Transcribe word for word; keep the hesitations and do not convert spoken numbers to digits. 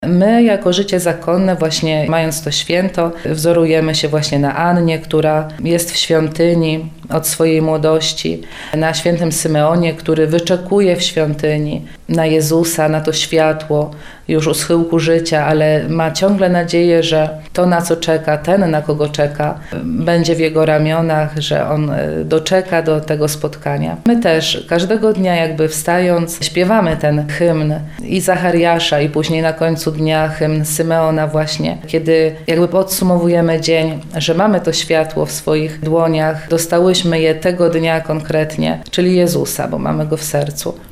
My jako życie zakonne, właśnie mając to święto, wzorujemy się właśnie na Annie, która jest w świątyni od swojej młodości, na świętym Symeonie, który wyczekuje w świątyni na Jezusa, na to światło już u schyłku życia, ale ma ciągle nadzieję, że to, na co czeka, ten, na kogo czeka, będzie w jego ramionach, że on doczeka do tego spotkania. My też każdego dnia jakby wstając śpiewamy ten hymn i Zachariasza i później na końcu dnia hymn Symeona właśnie, kiedy jakby podsumowujemy dzień, że mamy to światło w swoich dłoniach, dostałyśmy je tego dnia konkretnie, czyli Jezusa, bo mamy go w sercu.